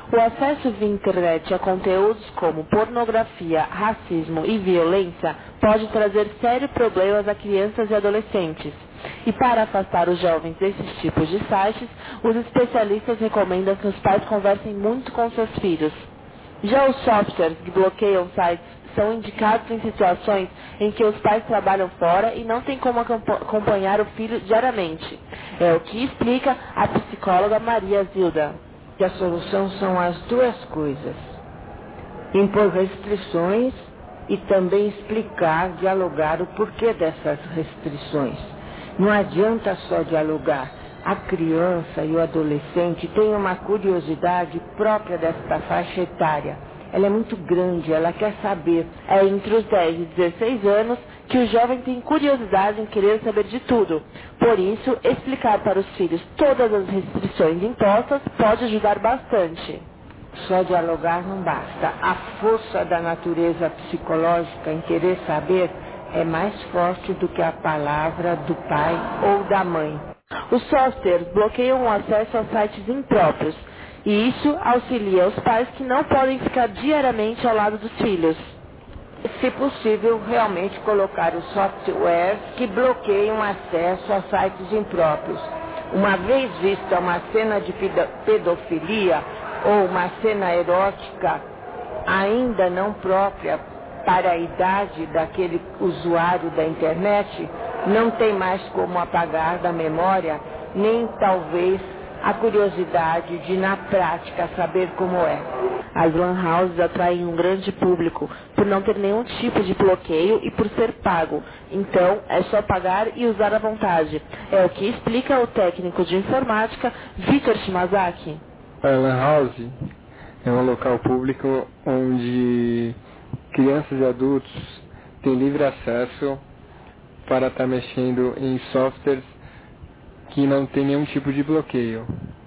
O acesso via internet a conteúdos como pornografia, racismo e violência pode trazer sérios problemas a crianças e adolescentes. E para afastar os jovens desses tipos de sites, os especialistas recomendam que os pais conversem muito com seus filhos. Já os softwares que bloqueiam sites são indicados em situações em que os pais trabalham fora e não têm como acompanhar o filho diariamente. É o que explica a psicóloga Maria Zilda. Que a solução são as duas coisas: impor restrições e também explicar, dialogar o porquê dessas restrições. Não adianta só dialogar. A criança e o adolescente têm uma curiosidade própria desta faixa etária. Ela é muito grande, ela quer saber. É entre os 10 e 16 anos que o jovem tem curiosidade em querer saber de tudo. Por isso, explicar para os filhos todas as restrições impostas pode ajudar bastante. Só dialogar não basta. A força da natureza psicológica em querer saber é mais forte do que a palavra do pai ou da mãe. Os softwares bloqueiam o acesso a sites impróprios, e isso auxilia os pais que não podem ficar diariamente ao lado dos filhos. Se possível, realmente colocar os softwares que bloqueiam acesso a sites impróprios. Uma vez vista uma cena de pedofilia ou uma cena erótica ainda não própria para a idade daquele usuário da internet, não tem mais como apagar da memória, nem talvez a curiosidade de, na prática, saber como é. As lan houses atraem um grande público por não ter nenhum tipo de bloqueio e por ser pago. Então, é só pagar e usar à vontade. É o que explica o técnico de informática, Vitor Shimazaki. A lan house é um local público onde crianças e adultos têm livre acesso para estar mexendo em softwares que não tem nenhum tipo de bloqueio.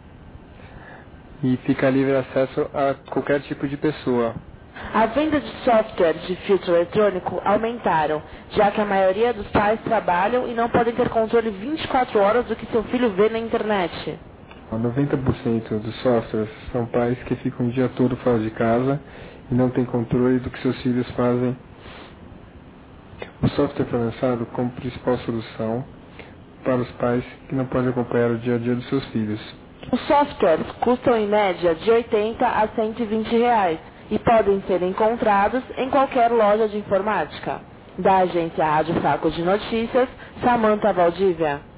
E fica livre acesso a qualquer tipo de pessoa. A venda de softwares de filtro eletrônico aumentaram, já que a maioria dos pais trabalham e não podem ter controle 24 horas do que seu filho vê na internet. 90% dos softwares são pais que ficam o dia todo fora de casa e não têm controle do que seus filhos fazem. O software foi lançado como principal solução para os pais que não podem acompanhar o dia a dia dos seus filhos. Os softwares custam em média de 80 a 120 reais e podem ser encontrados em qualquer loja de informática. Da agência Rádio Saco de Notícias, Samantha Valdívia.